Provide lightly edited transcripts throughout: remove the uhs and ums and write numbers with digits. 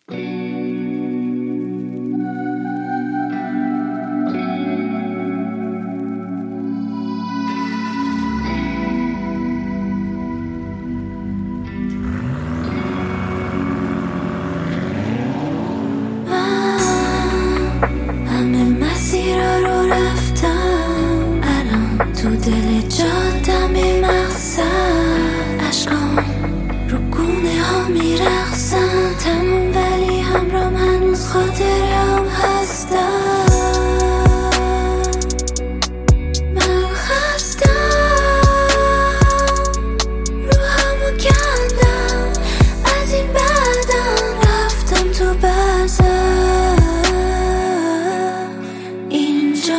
تو دل جادم میمقصد عشقام رو گونه ها میرقصن تموم ولی همرام هنوز خاطرم هستم من خستم رو همو کندم از این بعدم رفتم تو برزخ اینجا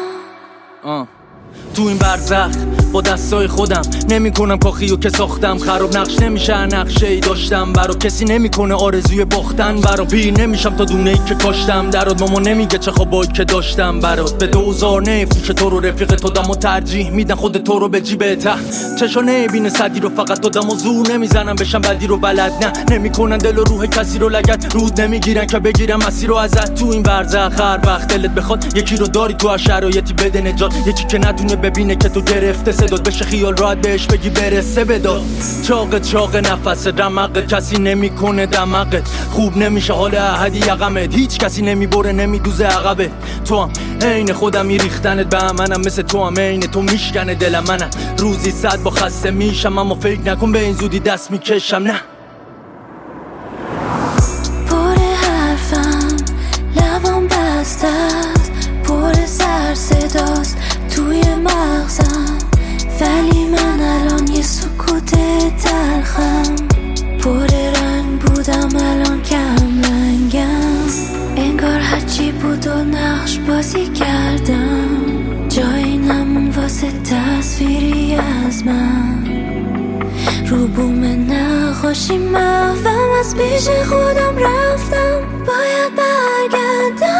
تو این برزخ با دستای خودم نمیکنم کاخیو که ساختم خراب نقش نمیشه نقشه‌ای داشتم برا کسی نمیکنه آرزوی باختن برا پیر نمیشم تا دونه‌ای که کاشتم درات ماما نمیگه چه خوابایی که داشتم برات به دوزار نفروش تو رو رفیق تو دمو ترجیح میدن خود تو رو به جیب ته چشا نبینه صدی رو فقط تو دمو زور نمیزنم بشم بدی رو بلد نه نمیکنن دل و روح کسی رو لگد رود نمیگیرن که بگیرم مسیر رو ازت تو این برزخ هر وقت دلت بخواد یکی رو داری تو هر شرایطی بده نجات یکی که نتونه ببینه که تو گرفته صدات بشه خیال راحت بهش بگی برسه بداد چاق نفس رمقت کسی نمیکنه دمقت خوب نمیشه حال احدی یقمت هیچ کسی نمیبره نمیدوزه عقبت تو هم عین خودم میریختنت به منم مثل تو هم عین تو میشکنه دلم منم روزی 100 با خسته میشم اما فکر نکن به این زودی دست میکشم نه پر حرفم لبام بسته است پر سر صداست توی مغزم ولی من الان یه سکوت تلخم پر رنگ بودم الان کم رنگم انگار هرچی بود و نقش بازی کردم جایی نمون واسه تصویری از من رو بوم نقاشی محوم از پیش خودم رفتم باید برگردم